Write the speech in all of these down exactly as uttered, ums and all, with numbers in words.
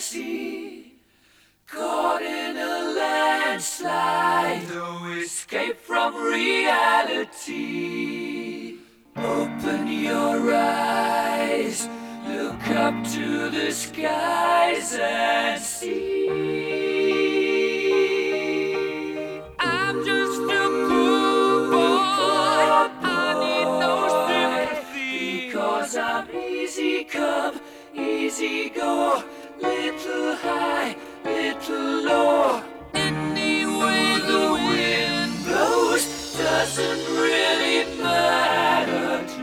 sea, caught in a landslide, no escape from reality. Open your eyes, look up to the skies and see. I'm just a poor boy, I need no sympathy, because I'm easy come, easy go, little high, little low. Any way the wind blows doesn't really matter to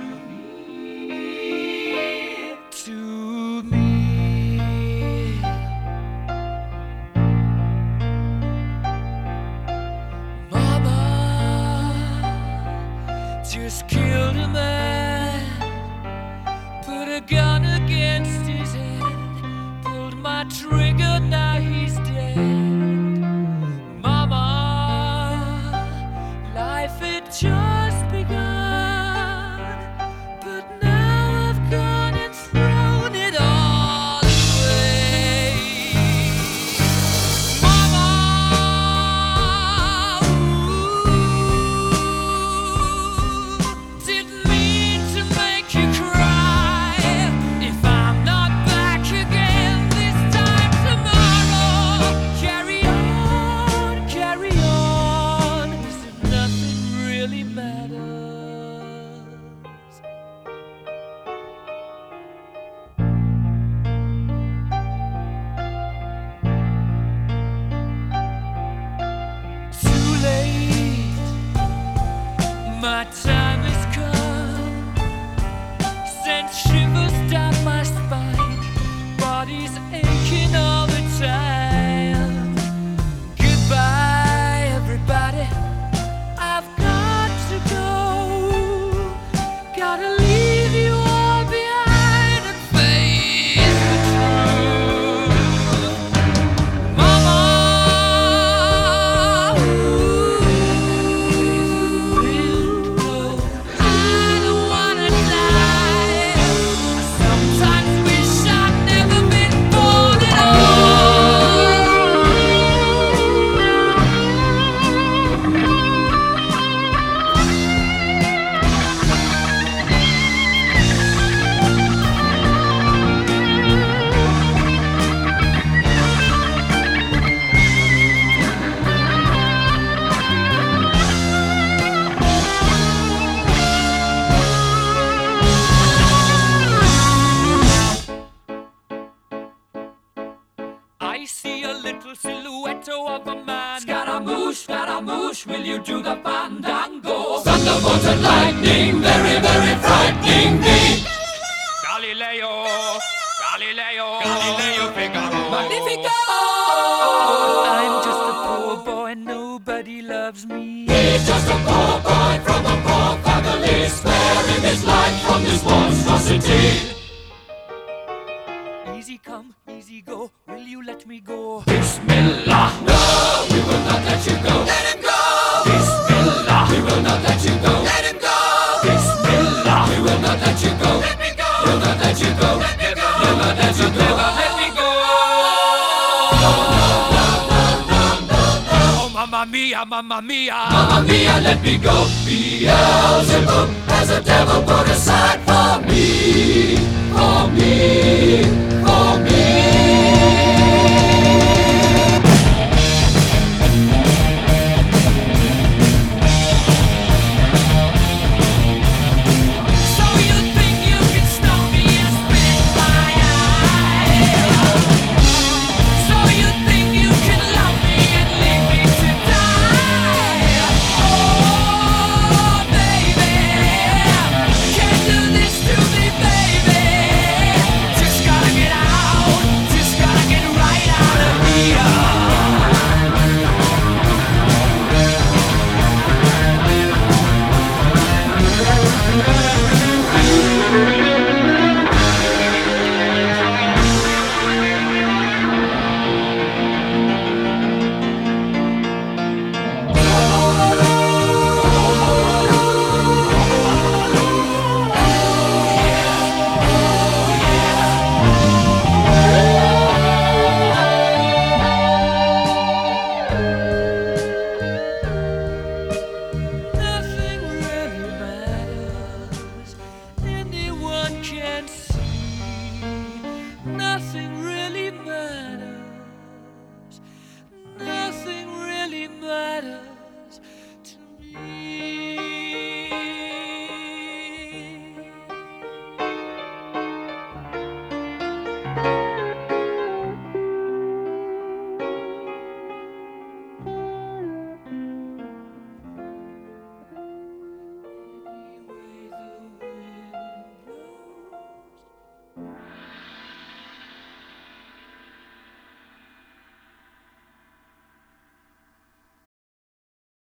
me, to me. Mama just killed a man, put a gun against his head, pulled my trigger, now he's dead. Mama, life had just begun, but now I've gone and thrown it all away. Mama, ooh, didn't mean to make you cry. If I'm not back again this time tomorrow, carry on, carry on, as if nothing really matters. Too late, my time has come, sent shivers down my spine, body's aching all the time. Goodbye, everybody, I've got to go, gotta leave you all behind and face the truth. Mama, ooh, I don't wanna die. I sometimes wish I'd never been born at I see a little silhouette of a man. Scaramouche, Scaramouche, will you do the fandango? Thunderbolt and lightning, very, very frightening me. Galileo, Galileo, Galileo Figaro. Magnifico! I'm just a poor boy, nobody loves me. He's just a poor boy from a poor family, sparing his life from this monstrosity. Easy come, easy go, will you let me go? Bismillah, no, we will not let you go. Let him go! Bismillah, we will not let you go. Let him go! Bismillah, we will not let you go. Let me go! We'll not let you go. Let me go! We'll not let you go. Never let me go! No, no, no, no, no, no, no. Oh, mamma mia, mamma mia. Mamma mia, let me go. Beelzebub has a devil put aside.